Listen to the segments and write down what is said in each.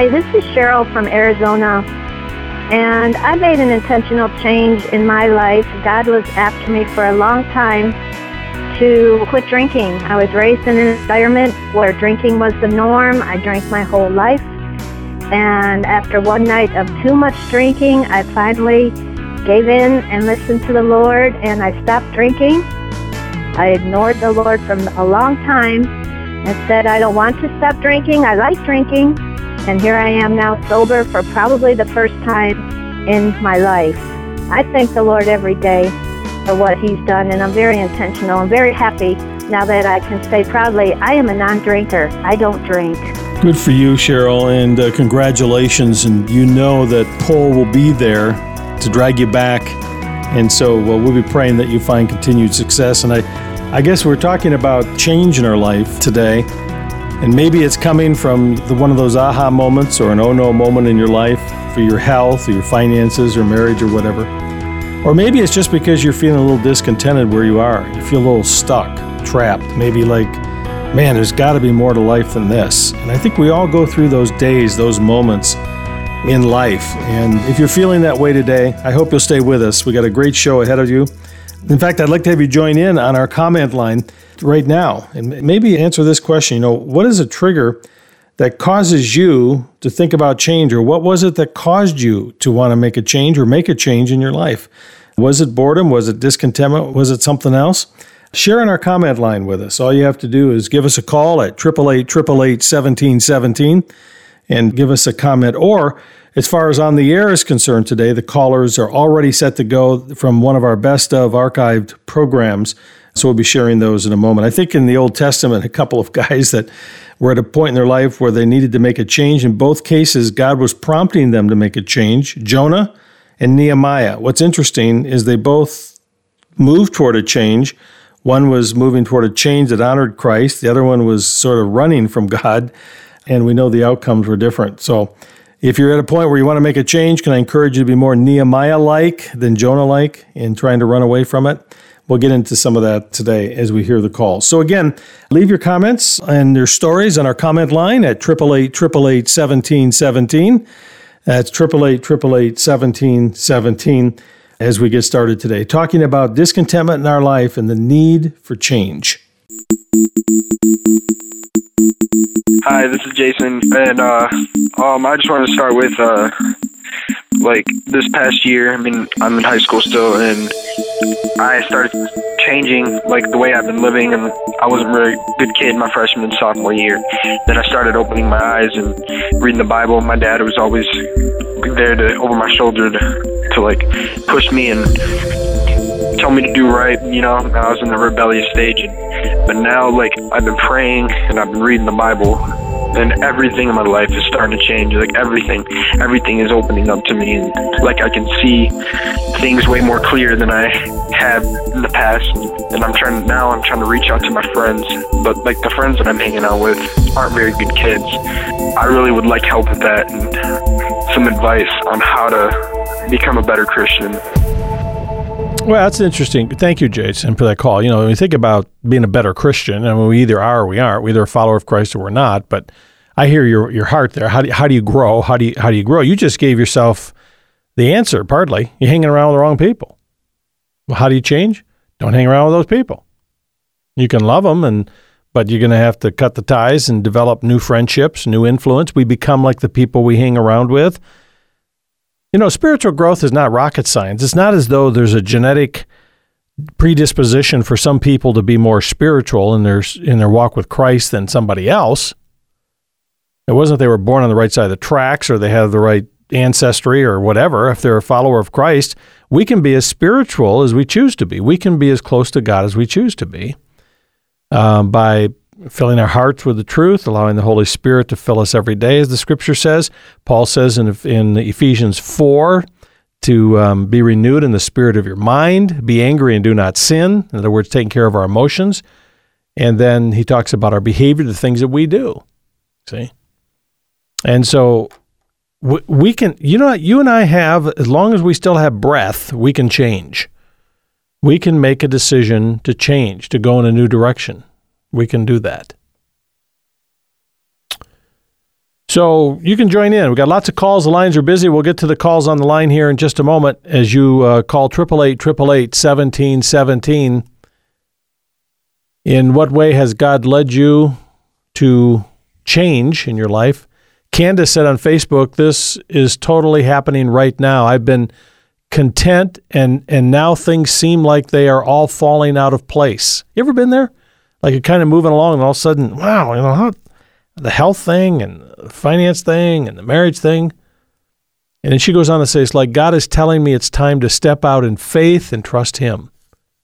Hi, this is Cheryl from Arizona, and I made an intentional change in my life. God was after me for a long time to quit drinking. I was raised in an environment where drinking was the norm. I drank my whole life, and after one night of too much drinking, I finally gave in and listened to the Lord, and I stopped drinking. I ignored the Lord for a long time and said, I don't want to stop drinking. I like drinking. And here I am now sober for probably the first time in my life. I thank the Lord every day for what He's done, and I'm very intentional. I'm very happy now that I can say proudly, I am a non-drinker. I don't drink. Good for you, Cheryl, and congratulations. And you know that Paul will be there to drag you back. And so we'll be praying that you find continued success. And I guess we're talking about change in our life today. And maybe it's coming from one of those aha moments or an oh no moment in your life for your health or your finances or marriage or whatever. Or maybe it's just because you're feeling a little discontented where you are. You feel a little stuck, trapped, maybe like, man, there's got to be more to life than this. And I think we all go through those days, those moments in life. And if you're feeling that way today, I hope you'll stay with us. We got a great show ahead of you. In fact, I'd like to have you join in on our comment line right now and maybe answer this question. What is a trigger that causes you to think about change, or what was it that caused you to want to make a change or make a change in your life? Was it boredom? Was it discontentment? Was it something else? Share in our comment line with us. All you have to do is give us a call at 888-888-1717 and give us a comment. Or as far as On the Air is concerned today, the callers are already set to go from one of our best of archived programs. So we'll be sharing those in a moment. I think in the Old Testament, a couple of guys that were at a point in their life where they needed to make a change. In both cases, God was prompting them to make a change. Jonah and Nehemiah. What's interesting is they both moved toward a change. One was moving toward a change that honored Christ. The other one was sort of running from God. And we know the outcomes were different. So if you're at a point where you want to make a change, can I encourage you to be more Nehemiah-like than Jonah-like in trying to run away from it? We'll get into some of that today as we hear the calls. So again, leave your comments and your stories on our comment line at 888-888-1717. That's 888-888-1717 as we get started today, talking about discontentment in our life and the need for change. Hi, this is Jason, and I just wanted to start with this past year. I'm in high school still, and I started changing the way I've been living, and I wasn't a really good kid my freshman and sophomore year. Then I started opening my eyes and reading the Bible. My dad was always there over my shoulder to push me and tell me to do right. I was in the rebellious stage, but now I've been praying and I've been reading the Bible, and everything in my life is starting to change. Everything is opening up to me, and I can see things way more clear than I have in the past. And I'm trying to reach out to my friends, but the friends that I'm hanging out with aren't very good kids. I really would like help with that and some advice on how to become a better Christian. Well, that's interesting. Thank you, Jason, for that call. When you think about being a better Christian, we either are or we aren't. We're either a follower of Christ or we're not. But I hear your heart there. How do you grow? How do you grow? You just gave yourself the answer, partly. You're hanging around with the wrong people. Well, how do you change? Don't hang around with those people. You can love them, but you're going to have to cut the ties and develop new friendships, new influence. We become like the people we hang around with. Spiritual growth is not rocket science. It's not as though there's a genetic predisposition for some people to be more spiritual in their walk with Christ than somebody else. It wasn't they were born on the right side of the tracks or they have the right ancestry or whatever. If they're a follower of Christ, we can be as spiritual as we choose to be. We can be as close to God as we choose to be by filling our hearts with the truth, allowing the Holy Spirit to fill us every day, as the Scripture says. Paul says in Ephesians 4 to be renewed in the spirit of your mind, be angry and do not sin. In other words, taking care of our emotions. And then he talks about our behavior, the things that we do. See? And so we can, you and I have, as long as we still have breath, we can change. We can make a decision to change, to go in a new direction. We can do that. So you can join in. We've got lots of calls. The lines are busy. We'll get to the calls on the line here in just a moment as you call 888-888-1717. In what way has God led you to change in your life? Candace said on Facebook, this is totally happening right now. I've been content, and now things seem like they are all falling out of place. You ever been there? Like you're kind of moving along, and all of a sudden, wow, the health thing and the finance thing and the marriage thing. And then she goes on to say, it's like God is telling me it's time to step out in faith and trust Him.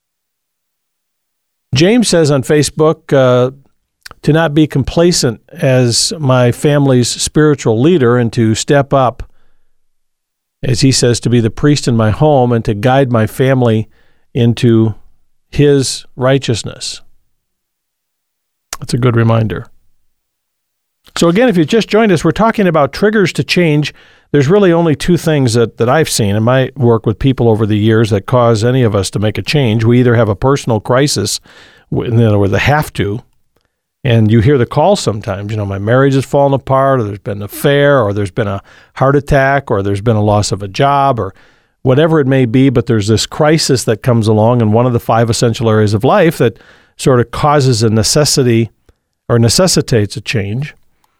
James says on Facebook, to not be complacent as my family's spiritual leader and to step up, as he says, to be the priest in my home and to guide my family into His righteousness. That's a good reminder. So again, if you just joined us, we're talking about triggers to change. There's really only two things that I've seen in my work with people over the years that cause any of us to make a change. We either have a personal crisis, in other words, they have to, and you hear the call sometimes, my marriage has fallen apart, or there's been an affair, or there's been a heart attack, or there's been a loss of a job, or whatever it may be, but there's this crisis that comes along in one of the 5 essential areas of life that sort of causes a necessity or necessitates a change.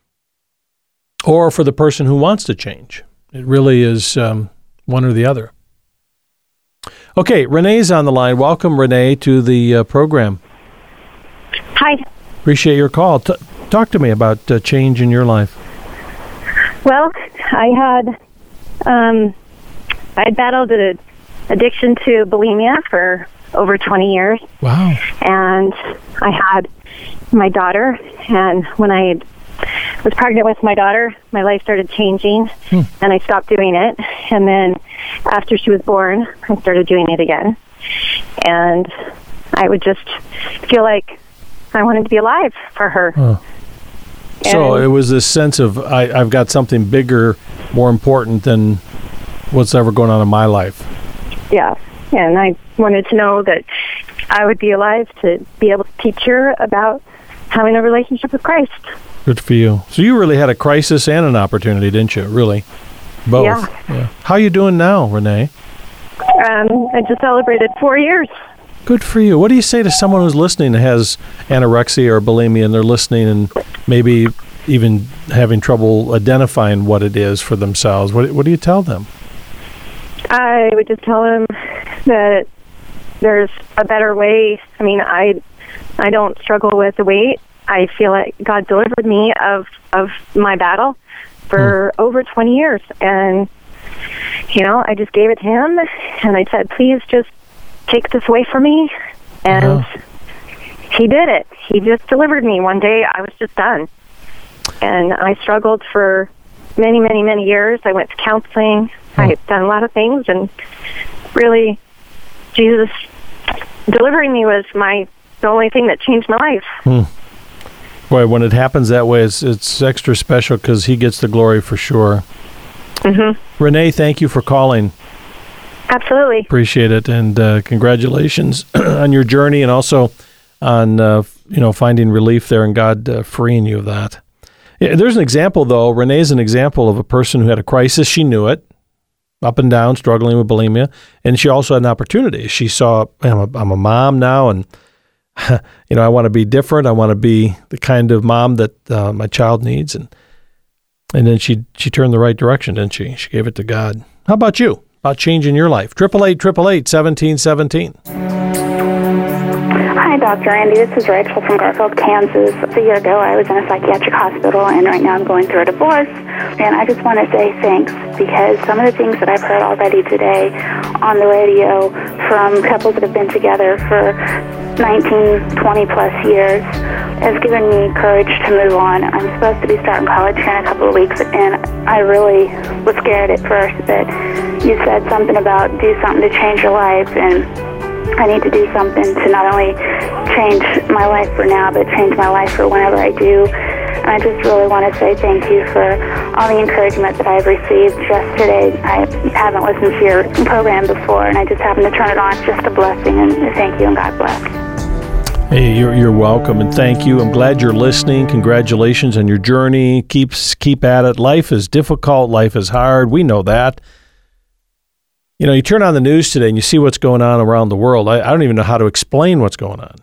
Or for the person who wants to change. It really is one or the other. Okay, Renee's on the line. Welcome, Renee, to the program. Hi. Appreciate your call. Talk to me about change in your life. Well, I had battled an addiction to bulimia for over 20 years. Wow. And I had my daughter, and when I was pregnant with my daughter, my life started changing, and I stopped doing it. And then after she was born, I started doing it again. And I would just feel like I wanted to be alive for her. Oh. So it was this sense of, I've got something bigger, more important than what's ever going on in my life. Yeah, and I wanted to know that I would be alive to be able to teach her about having a relationship with Christ. Good for you. So you really had a crisis and an opportunity, didn't you? Really? Both. Yeah. How are you doing now, Renee? I just celebrated 4 years. Good for you. What do you say to someone who's listening that has anorexia or bulimia, and they're listening and maybe even having trouble identifying what it is for themselves? What do you tell them? I would just tell them that there's a better way. I mean, I don't struggle with the weight. I feel like God delivered me of my battle for over 20 years. And, I just gave it to Him, and I said, please just take this away from me. And He did it. He just delivered me. One day I was just done. And I struggled for many, many, many years. I went to counseling. I've done a lot of things, and really Jesus delivering me was the only thing that changed my life. Boy, when it happens that way, it's extra special because He gets the glory for sure. Mm-hmm. Renee, thank you for calling. Absolutely. Appreciate it, and congratulations on your journey, and also on finding relief there and God freeing you of that. Yeah, there's an example, though. Renee's an example of a person who had a crisis. She knew it, up and down, struggling with bulimia, and she also had an opportunity. She saw, I'm a mom now, and I want to be different. I want to be the kind of mom that my child needs. And then she turned the right direction, didn't she? She gave it to God. How about you? About changing your life? 888-888-1717. Hi, Dr. Andy. This is Rachel from Garfield, Kansas. A year ago, I was in a psychiatric hospital, and right now I'm going through a divorce. And I just want to say thanks, because some of the things that I've heard already today on the radio from couples that have been together for 19, 20-plus years has given me courage to move on. I'm supposed to be starting college here in a couple of weeks, and I really was scared at first, but you said something about do something to change your life, and I need to do something to not only change my life for now, but change my life for whenever I do. And I just really want to say thank you for all the encouragement that I've received just today. I haven't listened to your program before, and I just happened to turn it on. It's just a blessing, and thank you, and God bless. Hey, you're welcome, and thank you. I'm glad you're listening. Congratulations on your journey. Keep at it. Life is difficult. Life is hard. We know that. You know, you turn on the news today and you see what's going on around the world. I don't even know how to explain what's going on.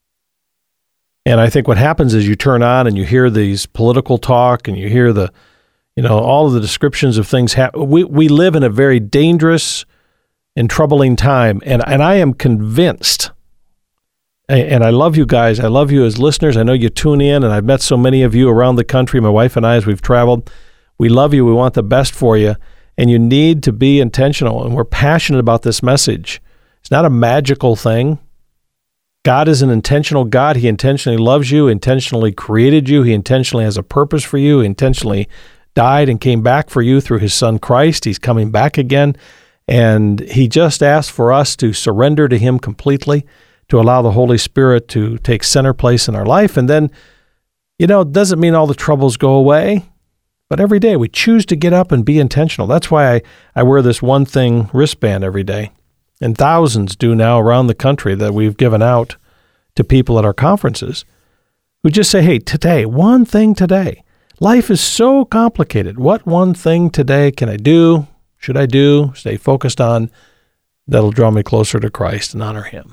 And I think what happens is you turn on and you hear these political talk and you hear all of the descriptions of things. We live in a very dangerous and troubling time. And I am convinced, and I love you guys. I love you as listeners. I know you tune in, and I've met so many of you around the country, my wife and I, as we've traveled. We love you. We want the best for you. And you need to be intentional. And we're passionate about this message. It's not a magical thing. God is an intentional God. He intentionally loves you, intentionally created you. He intentionally has a purpose for you. He intentionally died and came back for you through his son Christ. He's coming back again. And he just asked for us to surrender to him completely, to allow the Holy Spirit to take center place in our life. And then, it doesn't mean all the troubles go away, but every day we choose to get up and be intentional. That's why I wear this One Thing wristband every day. And thousands do now around the country that we've given out to people at our conferences who just say, hey, today, one thing today. Life is so complicated. What one thing today can I do? Should I do? Stay focused on that'll draw me closer to Christ and honor him.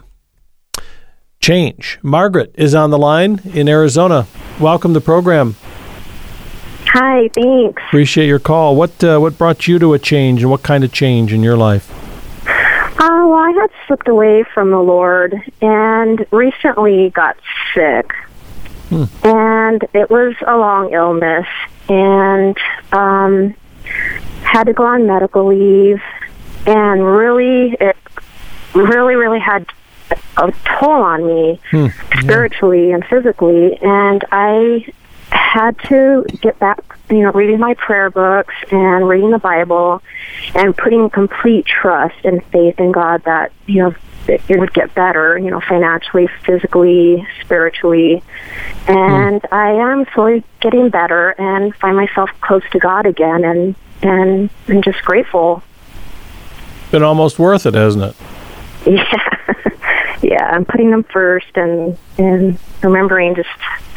Change. Margaret is on the line in Arizona. Welcome to the program. Hi, thanks. Appreciate your call. What brought you to a change, and what kind of change in your life? Well, I had slipped away from the Lord and recently got sick. And it was a long illness, and had to go on medical leave, and it really had a toll on me spiritually and physically, and I had to get back, reading my prayer books and reading the Bible and putting complete trust and faith in God that, it would get better, financially, physically, spiritually. And I am slowly getting better and find myself close to God again, and I'm just grateful. Been almost worth it, hasn't it? Yeah, I'm putting them first and remembering just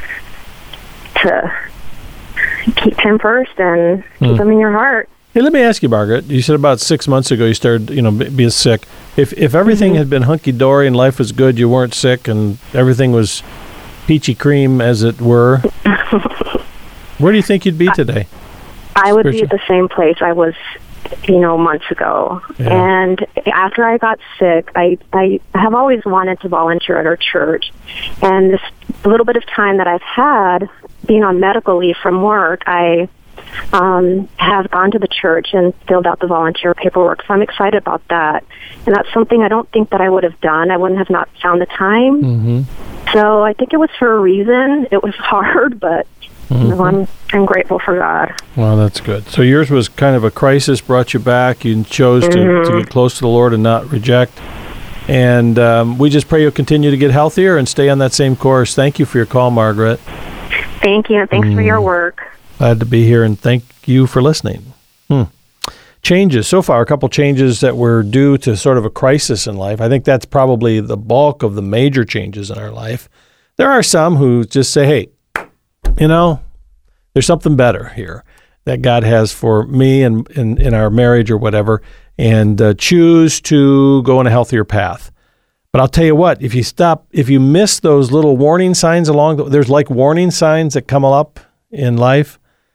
to keep him first and keep him in your heart. Hey, let me ask you, Margaret. You said about 6 months ago you started, being sick. If everything had been hunky-dory and life was good, you weren't sick, and everything was peachy cream, as it were, where do you think you'd be today? I would be at the same place I was, months ago. Yeah. And after I got sick, I have always wanted to volunteer at our church. And this little bit of time that I've had being on medical leave from work, I have gone to the church and filled out the volunteer paperwork. So I'm excited about that. And that's something I don't think that I would have done. I wouldn't have not found the time. Mm-hmm. So I think it was for a reason. It was hard, but I'm grateful for God. Well, that's good. So yours was kind of a crisis, brought you back. You chose to get close to the Lord and not reject. And we just pray you'll continue to get healthier and stay on that same course. Thank you for your call, Margaret. Thank you. Thanks for your work. Glad to be here, and thank you for listening. Changes. So far, a couple changes that were due to sort of a crisis in life. I think that's probably the bulk of the major changes in our life. There are some who just say, hey, there's something better here that God has for me and in our marriage or whatever, and choose to go on a healthier path. But I'll tell you what, if you miss those little warning signs there's like warning signs that come up in life.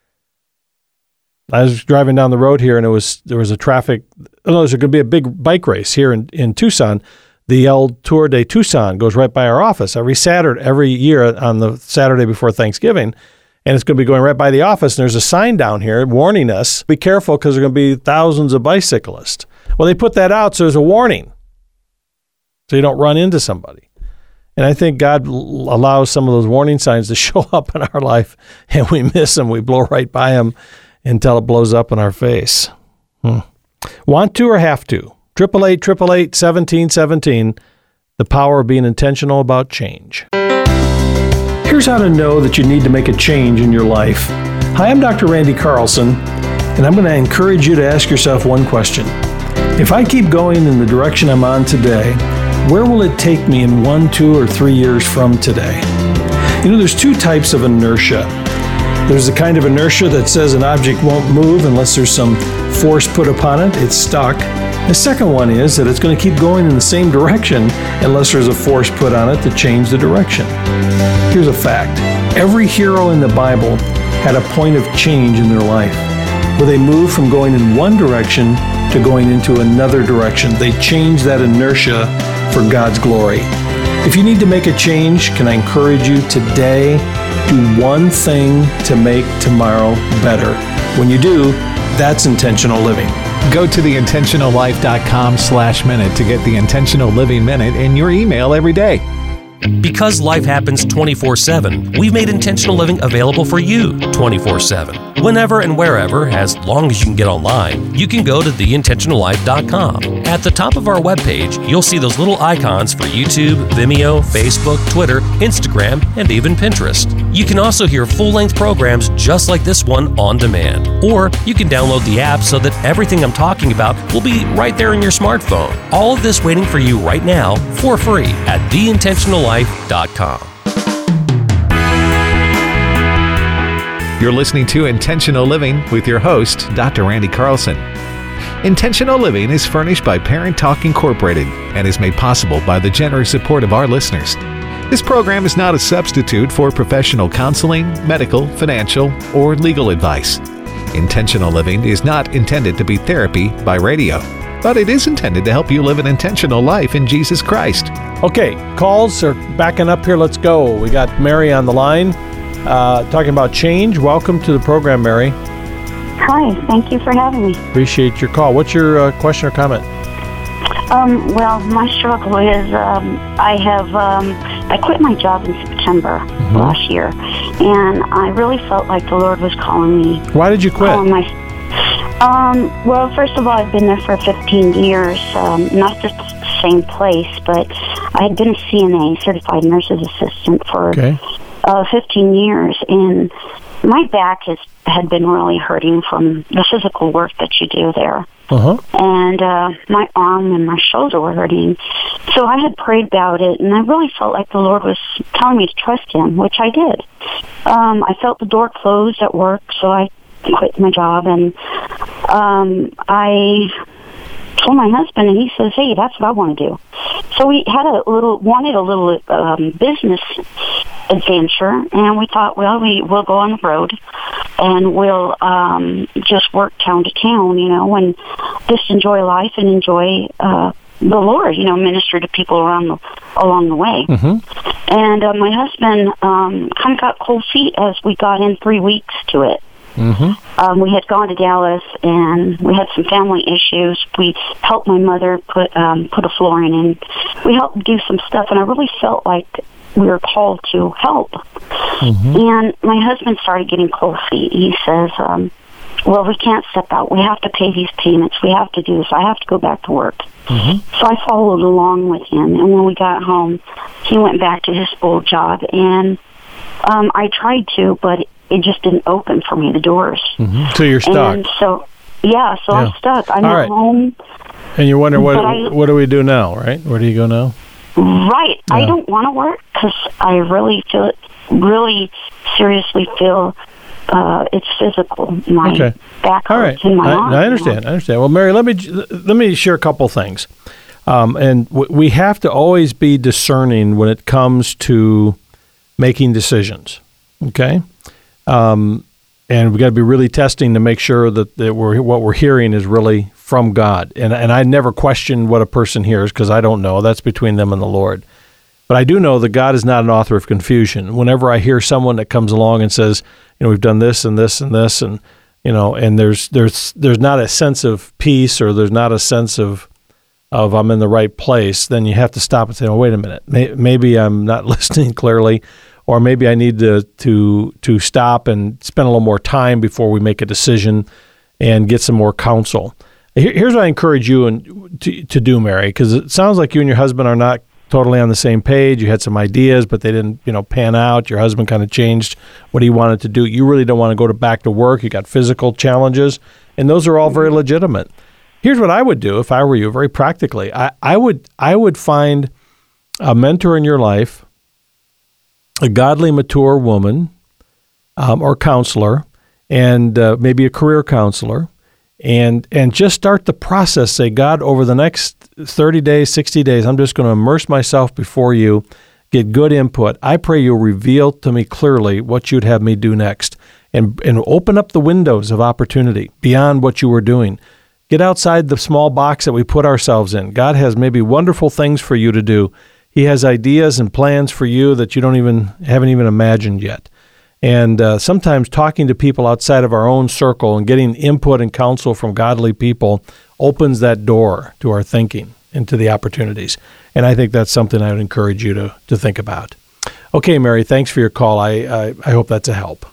I was driving down the road here, and there was a there's going to be a big bike race here in Tucson. The El Tour de Tucson goes right by our office every year on the Saturday before Thanksgiving, and it's going to be going right by the office. And there's a sign down here warning us, be careful because there are going to be thousands of bicyclists. Well, they put that out so there's a warning, so you don't run into somebody. And I think God allows some of those warning signs to show up in our life, and we miss them. We blow right by them until it blows up in our face. Want to or have to? 888-888-1717. The power of being intentional about change. Here's how to know that you need to make a change in your life. Hi, I'm Dr. Randy Carlson, and I'm going to encourage you to ask yourself one question. If I keep going in the direction I'm on today, where will it take me in 1, 2, or 3 years from today? You know, there's two types of inertia. There's the kind of inertia that says an object won't move unless there's some force put upon it. It's stuck. The second one is that it's going to keep going in the same direction unless there's a force put on it to change the direction. Here's a fact. Every hero in the Bible had a point of change in their life, where they moved from going in one direction to going into another direction. They changed that inertia for God's glory. If you need to make a change, can I encourage you today, do one thing to make tomorrow better. When you do, that's intentional living. Go to theintentionallife.com/minute to get the Intentional Living Minute in your email every day. Because life happens 24/7, we've made intentional living available for you 24/7. Whenever and wherever, as long as you can get online, you can go to theintentionallife.com. At the top of our webpage, you'll see those little icons for YouTube, Vimeo, Facebook, Twitter, Instagram, and even Pinterest. You can also hear full-length programs just like this one on demand. Or you can download the app so that everything I'm talking about will be right there in your smartphone. All of this waiting for you right now for free at theintentionallife.com. You're listening to Intentional Living with your host, Dr. Randy Carlson. Intentional Living is furnished by Parent Talk Incorporated and is made possible by the generous support of our listeners. This program is not a substitute for professional counseling, medical, financial, or legal advice. Intentional Living is not intended to be therapy by radio, but it is intended to help you live an intentional life in Jesus Christ. Okay, calls are backing up here. Let's go. We got Mary on the line talking about change. Welcome to the program, Mary. Hi, thank you for having me. Appreciate your call. What's your question or comment? Well, my struggle is I quit my job in September last year, and I really felt like the Lord was calling me. Why did you quit? Well, first of all, I've been there for 15 years, not the same place, but I had been a CNA, Certified Nurse's Assistant, for 15 years, and my back had been really hurting from the physical work that you do there. And my arm and my shoulder were hurting. So I had prayed about it, and I really felt like the Lord was telling me to trust Him, which I did. I felt the door closed at work, so I quit my job, and I told my husband, and he says, "Hey, that's what I want to do." So we had wanted a little business adventure, and we thought, well, we'll go on the road, and we'll just work town to town, and just enjoy life and enjoy the Lord, minister to people along the way. And my husband kind of got cold feet as we got in 3 weeks to it. We had gone to Dallas, and we had some family issues. We helped my mother put a flooring in. We helped do some stuff, and I really felt like we were called to help. And my husband started getting cold feet. He says, well, we can't step out. We have to pay these payments. We have to do this. I have to go back to work. So I followed along with him, and when we got home, he went back to his old job, and I tried to, but it just didn't open for me, the doors. So you're stuck. And so I'm stuck. I'm at home. And you're wondering, what do we do now, right? Where do you go now? Right. Yeah. I don't want to work because I really seriously feel it's physical. My back hurts and my arm. I understand. Well, Mary, let me share a couple things. And we have to always be discerning when it comes to making decisions. Okay? And we got to be really testing to make sure that what we're hearing is really from God. And I never question what a person hears because I don't know. That's between them and the Lord. But I do know that God is not an author of confusion. Whenever I hear someone that comes along and says, we've done this and this and this, and and there's not a sense of peace, or there's not a sense of I'm in the right place, then you have to stop and say, oh, wait a minute, maybe I'm not listening clearly. Or maybe I need to stop and spend a little more time before we make a decision and get some more counsel. Here's what I encourage you to do, Mary, because it sounds like you and your husband are not totally on the same page. You had some ideas, but they didn't, pan out. Your husband kind of changed what he wanted to do. You really don't want to go back to work. You got physical challenges, and those are all very legitimate. Here's what I would do if I were you, very practically. I would find a mentor in your life, a godly, mature woman or counselor, and maybe a career counselor, and just start the process. Say, God, over the next 30 days, 60 days, I'm just going to immerse myself before you, get good input. I pray you'll reveal to me clearly what you'd have me do next, and open up the windows of opportunity beyond what you were doing. Get outside the small box that we put ourselves in. God has maybe wonderful things for you to do. He has ideas and plans for you that you haven't even imagined yet. And sometimes talking to people outside of our own circle and getting input and counsel from godly people opens that door to our thinking and to the opportunities. And I think that's something I would encourage you to think about. Okay, Mary, thanks for your call. I hope that's a help.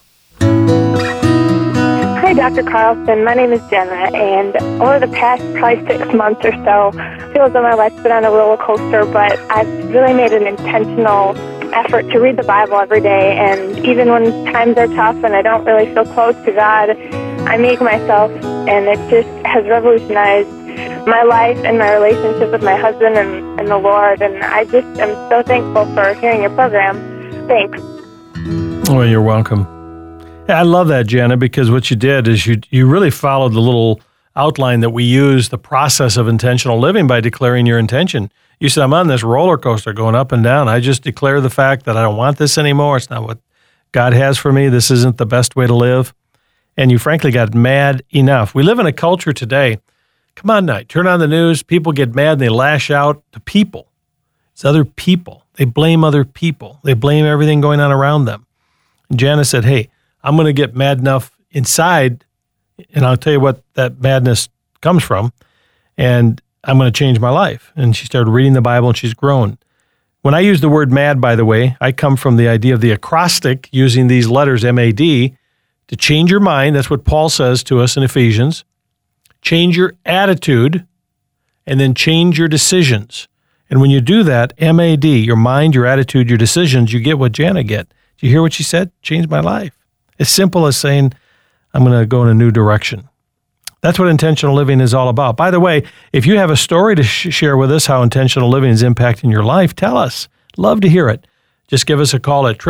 Hi, Dr. Carlson. My name is Jenna, and over the past probably 6 months or so, it feels that my life's been on a roller coaster, but I've really made an intentional effort to read the Bible every day, and even when times are tough and I don't really feel close to God, I make myself, and it just has revolutionized my life and my relationship with my husband and the Lord, and I just am so thankful for hearing your program. Thanks. Well, you're welcome. I love that, Jenna, because what you did is you really followed the little outline that we use, the process of intentional living, by declaring your intention. You said, I'm on this roller coaster going up and down. I just declare the fact that I don't want this anymore. It's not what God has for me. This isn't the best way to live. And you frankly got mad enough. We live in a culture today. Come on now, turn on the news. People get mad and they lash out to people. It's other people. They blame other people. They blame everything going on around them. And Jana said, hey, I'm going to get mad enough inside, and I'll tell you what that madness comes from, and I'm going to change my life. And she started reading the Bible, and she's grown. When I use the word mad, by the way, I come from the idea of the acrostic, using these letters, M-A-D, to change your mind. That's what Paul says to us in Ephesians. Change your attitude, and then change your decisions. And when you do that, M-A-D, your mind, your attitude, your decisions, you get what Jana get. Do you hear what she said? Change my life. As simple as saying, I'm going to go in a new direction. That's what intentional living is all about. By the way, if you have a story to share with us how intentional living is impacting your life, tell us. Love to hear it. Just give us a call at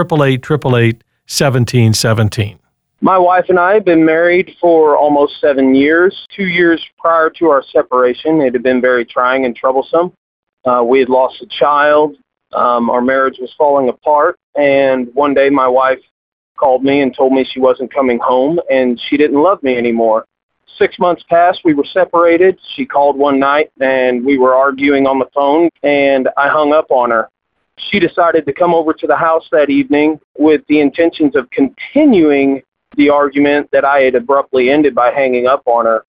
888-888-1717. My wife and I have been married for almost 7 years. 2 years prior to our separation, it had been very trying and troublesome. We had lost a child. Our marriage was falling apart. And one day my wife called me and told me she wasn't coming home and she didn't love me anymore. 6 months passed. We were separated. She called one night and we were arguing on the phone, and I hung up on her. She decided to come over to the house that evening with the intentions of continuing the argument that I had abruptly ended by hanging up on her.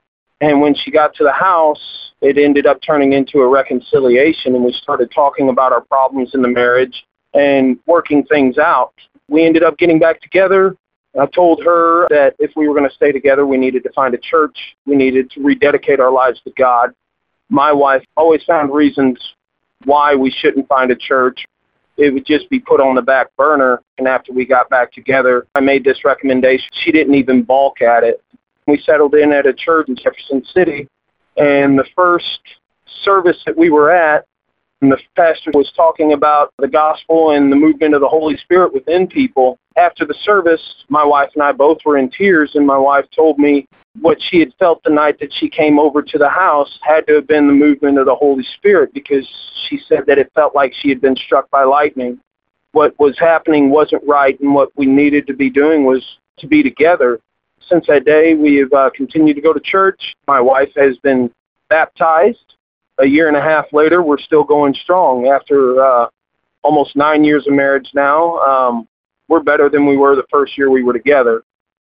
And when she got to the house, it ended up turning into a reconciliation, and we started talking about our problems in the marriage and working things out. We ended up getting back together. I told her that if we were going to stay together, we needed to find a church. We needed to rededicate our lives to God. My wife always found reasons why we shouldn't find a church. It would just be put on the back burner. And after we got back together, I made this recommendation. She didn't even balk at it. We settled in at a church in Jefferson City, and the first service that we were at, and the pastor was talking about the gospel and the movement of the Holy Spirit within people. After the service, my wife and I both were in tears, and my wife told me what she had felt the night that she came over to the house had to have been the movement of the Holy Spirit, because she said that it felt like she had been struck by lightning. What was happening wasn't right, and what we needed to be doing was to be together. Since that day, we have continued to go to church. My wife has been baptized. A year and a half later, we're still going strong. After almost 9 years of marriage now, we're better than we were the first year we were together.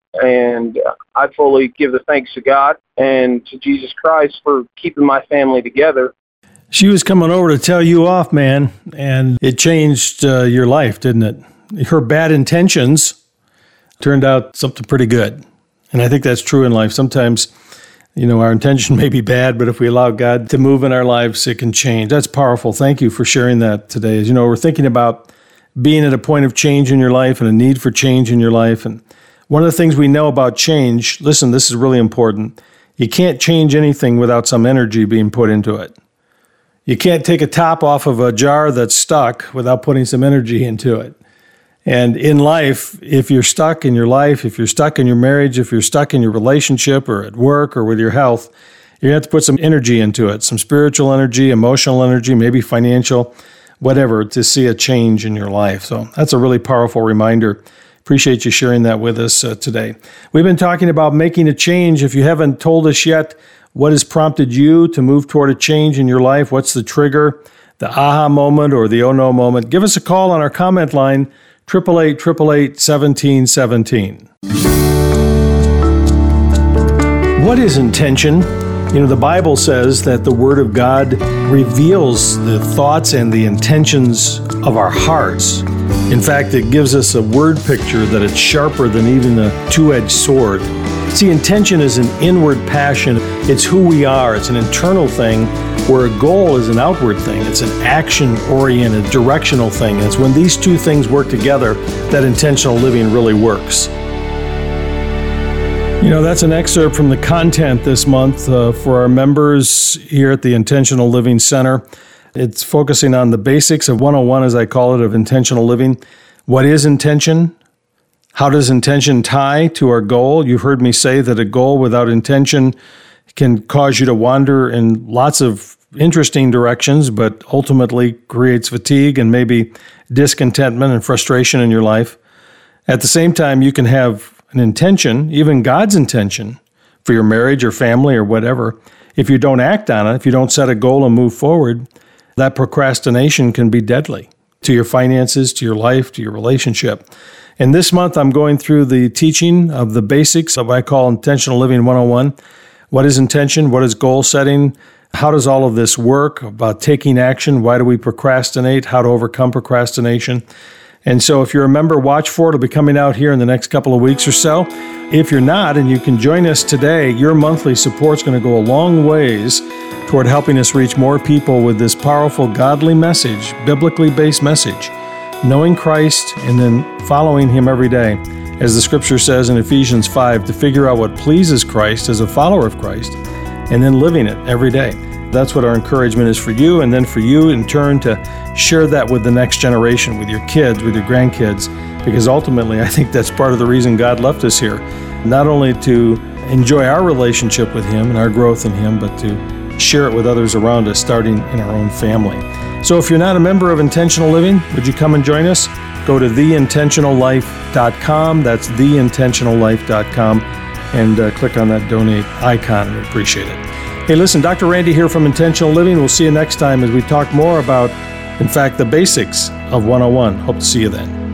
And I fully give the thanks to God and to Jesus Christ for keeping my family together. She was coming over to tell you off, man, and it changed your life, didn't it? Her bad intentions turned out something pretty good. And I think that's true in life. Sometimes, our intention may be bad, but if we allow God to move in our lives, it can change. That's powerful. Thank you for sharing that today. As you know, we're thinking about being at a point of change in your life and a need for change in your life. And one of the things we know about change, listen, this is really important. You can't change anything without some energy being put into it. You can't take a top off of a jar that's stuck without putting some energy into it. And in life, if you're stuck in your life, if you're stuck in your marriage, if you're stuck in your relationship or at work or with your health, you're going to have to put some energy into it, some spiritual energy, emotional energy, maybe financial, whatever, to see a change in your life. So that's a really powerful reminder. Appreciate you sharing that with us today. We've been talking about making a change. If you haven't told us yet what has prompted you to move toward a change in your life, what's the trigger, the aha moment or the oh no moment, give us a call on our comment line, 888-888-1717. What is intention? You know, the Bible says that the Word of God reveals the thoughts and the intentions of our hearts. In fact, it gives us a word picture that it's sharper than even a two-edged sword. See, intention is an inward passion. It's who we are. It's an internal thing, where a goal is an outward thing. It's an action-oriented, directional thing. And it's when these two things work together that intentional living really works. You know, that's an excerpt from the content this month for our members here at the Intentional Living Center. It's focusing on the basics of 101, as I call it, of intentional living. What is intention? How does intention tie to our goal? You've heard me say that a goal without intention can cause you to wander in lots of interesting directions, but ultimately creates fatigue and maybe discontentment and frustration in your life. At the same time, you can have an intention, even God's intention, for your marriage or family or whatever. If you don't act on it, if you don't set a goal and move forward, that procrastination can be deadly to your finances, to your life, to your relationship. And this month, I'm going through the teaching of the basics of what I call Intentional Living 101. What is intention? What is goal setting? How does all of this work? About taking action? Why do we procrastinate? How to overcome procrastination? And so if you're a member, watch for it. It'll be coming out here in the next couple of weeks or so. If you're not, and you can join us today, your monthly support's going to go a long ways toward helping us reach more people with this powerful, godly message, biblically based message, knowing Christ and then following Him every day. As the scripture says in Ephesians 5, to figure out what pleases Christ as a follower of Christ, and then living it every day. That's what our encouragement is for you, and then for you in turn to share that with the next generation, with your kids, with your grandkids, because ultimately I think that's part of the reason God left us here, not only to enjoy our relationship with Him and our growth in Him, but to share it with others around us, starting in our own family. So if you're not a member of Intentional Living, would you come and join us? Go to theintentionallife.com. That's theintentionallife.com, and click on that donate icon. We appreciate it. Hey, listen, Dr. Randy here from Intentional Living. We'll see you next time as we talk more about, in fact, the basics of 101. Hope to see you then.